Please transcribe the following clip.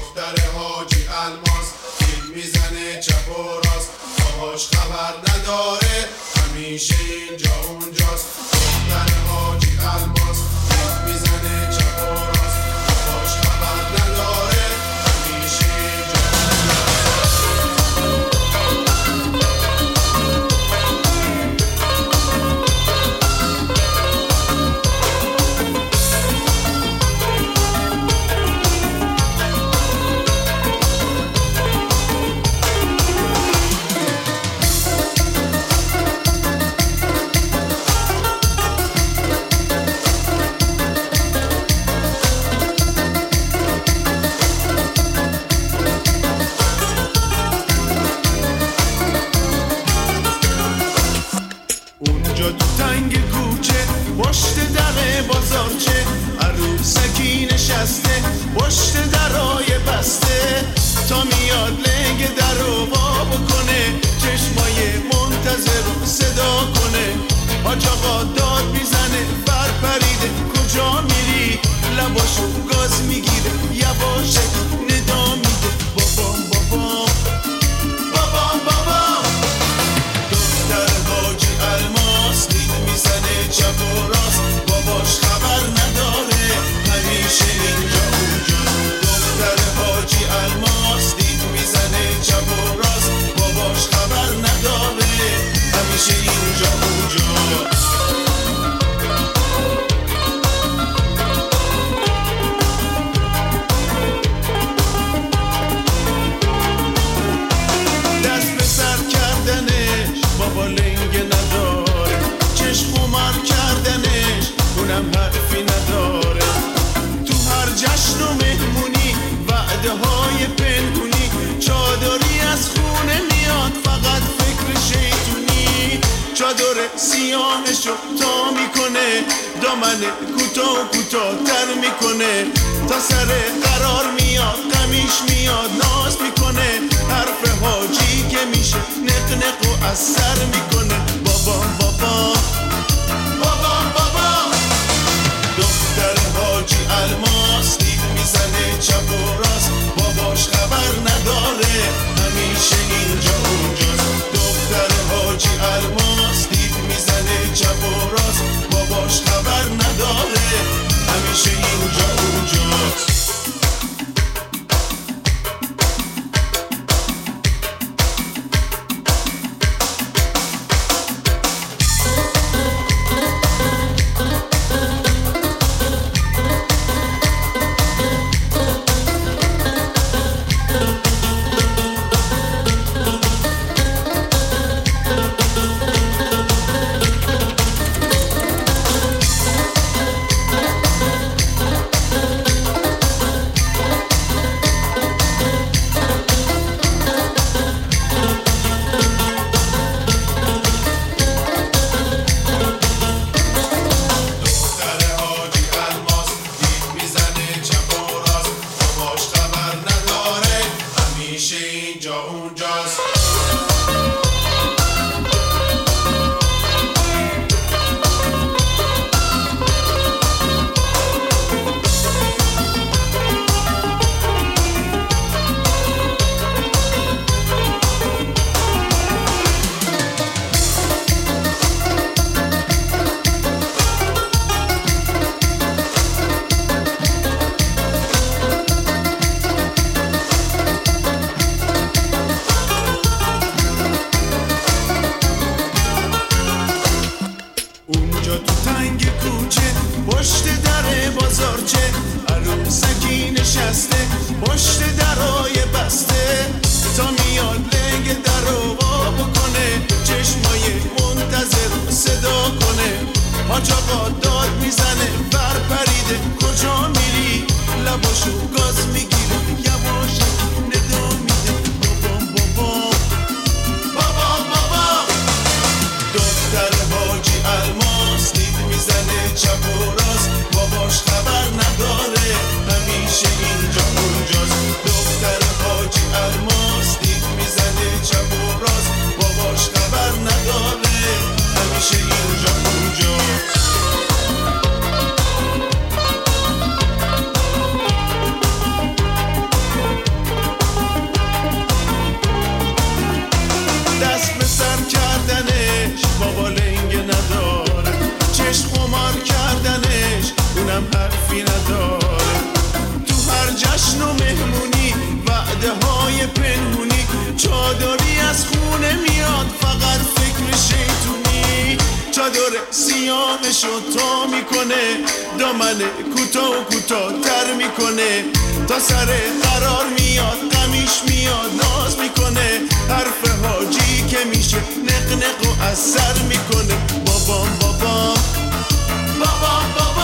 دختر حاجی الماس دید میزنه چپ و راست باباش خبر نداره همیشه اینجا اونجاست دختر حاجی الماس دید میزنه چپ و راست باباش خبر نداره همیشه اینجا اونجا تو تنگ کوچه پشت در بازارچه عروسکی نشسته پشت درای بسته تا میاد لنگ درو وا بکنه چشمای منتظر رو صدا کنه حاج آقا داد میزنه برپریده کجا میری لباشو گاز میگیره یواشک ندا میده بابام بابام بابام بابام دختر حاجی الماس دید میزنه چپ و راست باباش خبر نداره همیشه اینجا اونجا دختر حاجی الماس دید میزنه چپ و راست باباش خبر نداره همیشه اینجا اونجا دست به سر کردنش بابا لنگ نداره چشم خمار کردنش اونم حرفی نداره تو هر جشن و مهمونی وعده های پنهونی چادری از خونه میاد فقط فکر شیطونی چادر سیاهشو تا میکنه دامن کوتاه تر میکنه تا سر قرار میاد قمیش میاد ناز میکنه حرف حاجی که میشه نق و از سر میکنه بابام بابام بابام بابام دختر حاجی الماس دید میزنه چپ و راست باباش خبر نداره همیشه اینجا اونجاست دختر حاجی الماس دید میزنه چپ و راست باباش خبر نداره همیشه اینجا اونجاست حرفی نداره. تو هر جشن و مهمونی وعده های پنهونی، چادری از خونه میاد فقط فکر شیطونی. چادر سیاهشو تا میکنه، دامن کوتاه و کوتاه تر میکنه، تا سر قرار میاد غمیش میاد ناز میکنه. حرف حاجی که میشه نق نق و اثر میکنه. بابام بابام بابام بابام